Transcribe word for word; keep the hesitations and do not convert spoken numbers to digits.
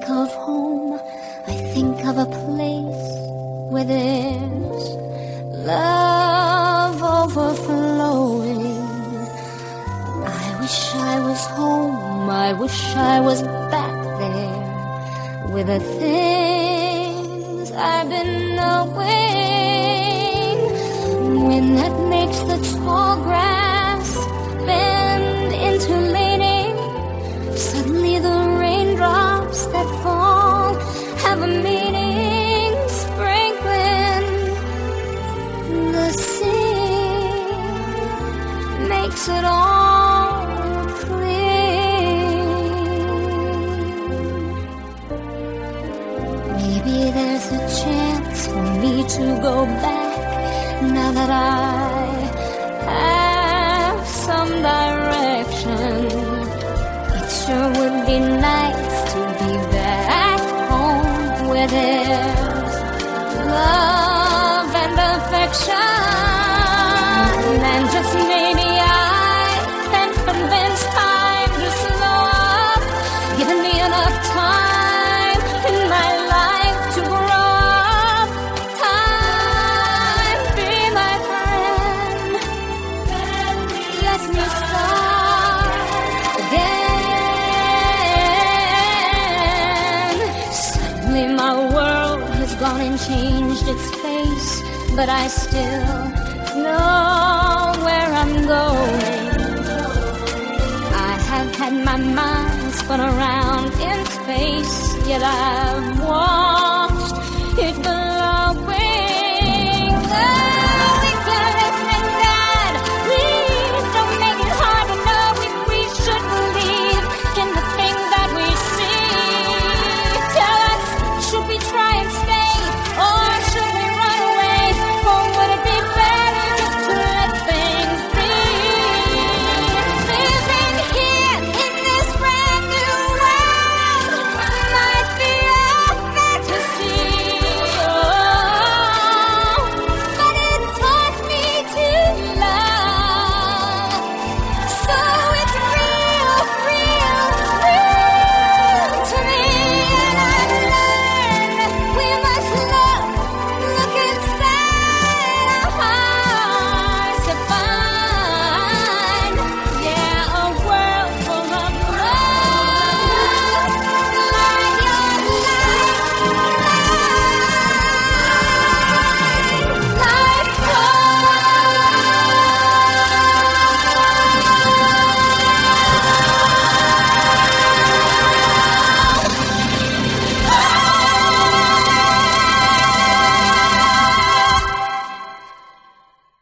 of home, I think of a place where there's love overflowing. I wish I was home, I wish I was back there with the things I've been knowing. Wind that makes the tall grass bend into laning. Suddenly the raindrops that fall have a meaning, sprinkling the sea, makes it all clear. Maybe there's a chance for me to go back now that I have some direction. It sure would be nice to be back home where there's love and affection. And just maybe I can convince time to slow up, giving me enough time in my life to grow up. Time, be my friend, let me start again. Suddenly my world has gone and changed its face, but I still know where I'm going. I have had my mind spun around in space, yet I've watched it go